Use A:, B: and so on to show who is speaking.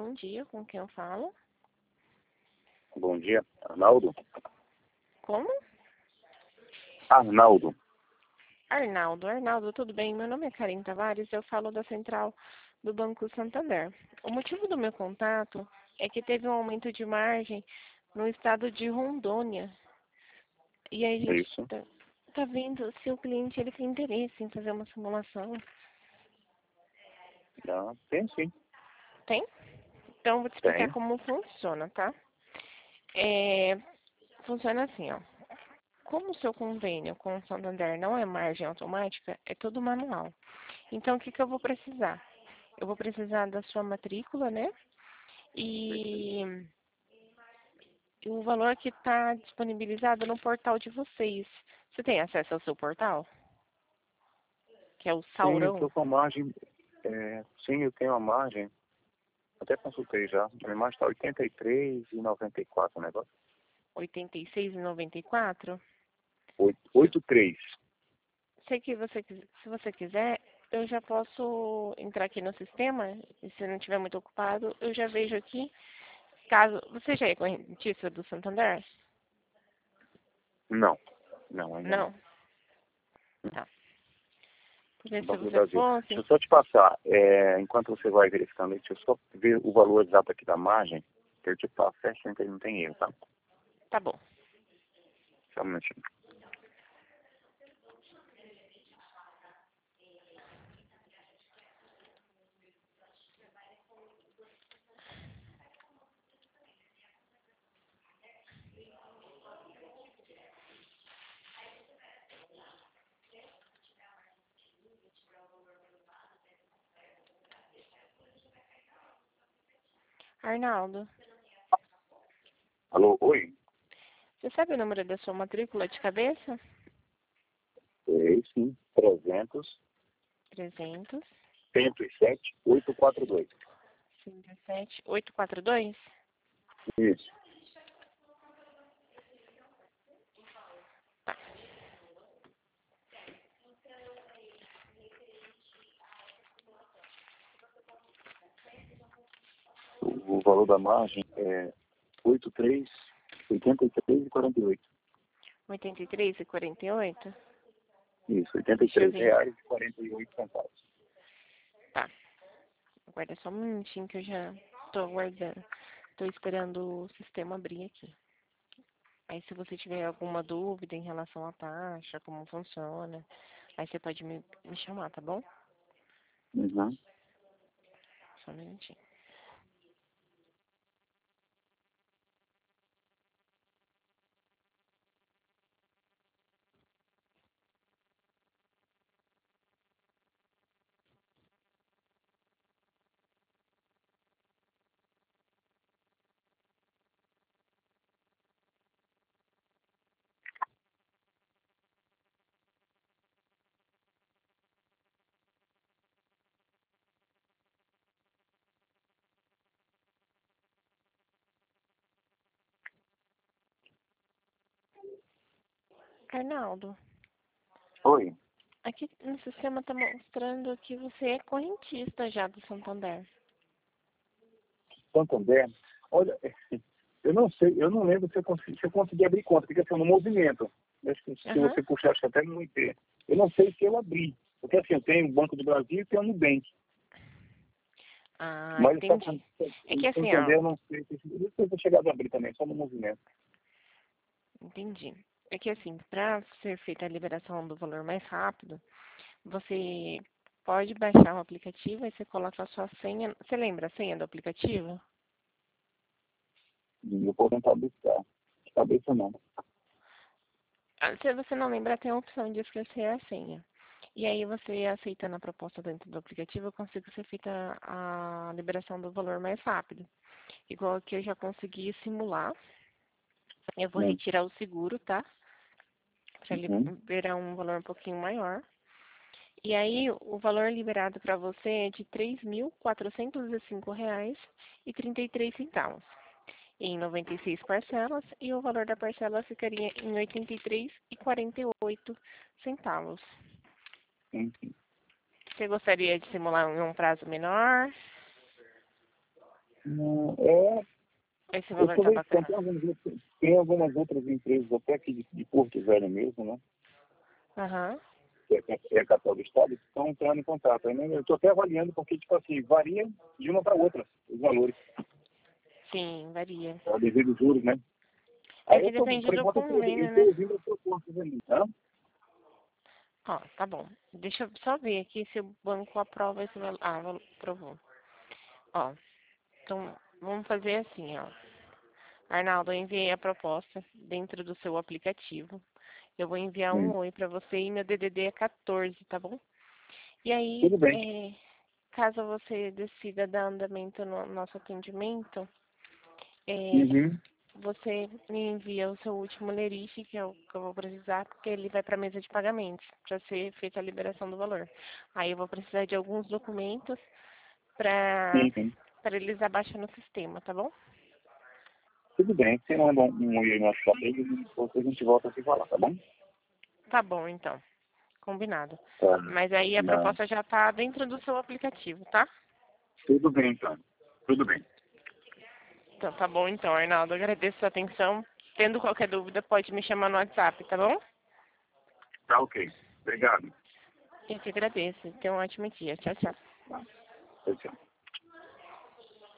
A: bom dia, com quem eu falo?
B: Bom dia, Arnaldo.
A: Como?
B: Arnaldo.
A: Arnaldo, tudo bem? Meu nome é Karen Tavares, eu falo da central do Banco Santander. O motivo do meu contato é que teve um aumento de margem no estado de Rondônia. E aí a gente
B: Isso.
A: tá vendo se o cliente ele tem interesse em fazer uma simulação.
B: Tem sim.
A: Tem? Então, vou te explicar
B: Tem.
A: como funciona, tá? Funciona assim, ó. Como o seu convênio com o Santander não é margem automática, é tudo manual. Então, o que eu vou precisar? Eu vou precisar da sua matrícula, né? E o valor que está disponibilizado no portal de vocês. Você tem acesso ao seu portal? Que é o
B: Sim, eu
A: Saurão?
B: estou com a margem. Sim, eu tenho a margem. Até consultei já. A margem está 83,94 o negócio.
A: 86,94?
B: 83.
A: Se você quiser, eu já posso entrar aqui no sistema. E se não estiver muito ocupado, eu já vejo aqui. Caso você já é correntista do Santander?
B: Não. Não, ainda não.
A: Não? Tá. Porque se
B: Banco do
A: você
B: Brasil.
A: fosse,
B: Deixa eu só te passar. Enquanto você vai verificando aí, deixa eu só ver o valor exato aqui da margem. Que eu te passo certinho que ele não tem erro, tá?
A: tá bom.
B: Só um minutinho.
A: Arnaldo,
B: Alô, oi?
A: você sabe o número da sua matrícula de cabeça?
B: Sim. 300.
A: 300
B: 107, 842.
A: 57 842?
B: Isso. O valor da margem é 83,48.
A: 83,48?
B: Isso,
A: Deixa eu
B: 83
A: ver.
B: reais e 48 centavos.
A: Tá. Aguarda só um minutinho que eu já tô aguardando. Tô esperando o sistema abrir aqui. Aí se você tiver alguma dúvida em relação à taxa, como funciona, aí você pode me chamar, tá bom?
B: Uhum.
A: Só um minutinho. Arnaldo,
B: Oi,
A: aqui no sistema tá mostrando que você é correntista já do Santander.
B: Santander. Olha, eu não sei, eu não lembro se eu consegui abrir conta, porque assim, no movimento. Acho que se
A: Aham.
B: você puxar, acho que até não ter. Eu não sei se eu abri. Porque assim, eu tenho o Banco do Brasil e tenho o Nubank.
A: Ah,
B: Mas
A: entendi. É que
B: o
A: assim, ó,
B: Santander eu não sei. Eu não sei chegar a abrir também, só no movimento.
A: entendi. É que assim, para ser feita a liberação do valor mais rápido, você pode baixar o aplicativo e você coloca a sua senha. Você lembra a senha do aplicativo?
B: E eu vou tentar buscar. De cabeça não.
A: Se você não lembrar, tem a opção de esquecer a senha. E aí você aceitando a proposta dentro do aplicativo, eu consigo ser feita a liberação do valor mais rápido. Igual que eu já consegui simular. Eu vou
B: Né?
A: retirar o seguro, tá? Para
B: Uhum.
A: liberar um valor um pouquinho maior. E aí, o valor liberado para você é de R$ 3.405,33 em 96 parcelas e o valor da parcela ficaria em R$ 83,48.
B: Enfim.
A: Você gostaria de simular em um prazo menor?
B: Não,
A: Esse
B: eu
A: valor
B: estou
A: tá
B: verificando,
A: bacana.
B: tem algumas outras empresas até aqui de Porto Velho mesmo, né?
A: Aham.
B: Que é a capital do estado, que estão entrando em contato. Aí, né, eu estou até avaliando porque, tipo assim, varia de uma para outra os valores,
A: Sim, varia.
B: devido aos juros, né?
A: É
B: Aí eu
A: que
B: estou,
A: depende
B: por
A: do
B: enquanto, eu
A: convênio,
B: estou
A: né?
B: ouvindo as propostas ali, tá?
A: Ó, tá bom. Deixa eu só ver aqui se o banco aprova esse valor. Ah, aprovou. Ó, então vamos fazer assim, ó. Arnaldo, eu enviei a proposta dentro do seu aplicativo. Eu vou enviar um
B: Sim.
A: oi para você e meu DDD é 14, tá bom? E aí,
B: Tudo bem.
A: caso você decida dar andamento no nosso atendimento, é,
B: Uhum.
A: você me envia o seu último lerite, que é o que eu vou precisar, porque ele vai para a mesa de pagamentos, para ser feita a liberação do valor. Aí eu vou precisar de alguns documentos para
B: Sim, sim.
A: eles abaixar no sistema, tá bom?
B: Tudo bem. Você manda um e-mail no WhatsApp aí, depois a gente volta a se falar, tá bom?
A: Tá bom, então. Combinado.
B: Tá.
A: Mas aí a
B: Não.
A: proposta já está dentro do seu aplicativo, tá?
B: Tudo bem, então. Tudo bem.
A: Então tá bom, então, Arnaldo. Agradeço a sua atenção. Tendo qualquer dúvida, pode me chamar no WhatsApp, tá bom?
B: Tá ok. Obrigado.
A: Eu que agradeço. Tenha um ótimo dia. Tchau, tchau.
B: Tchau, tchau.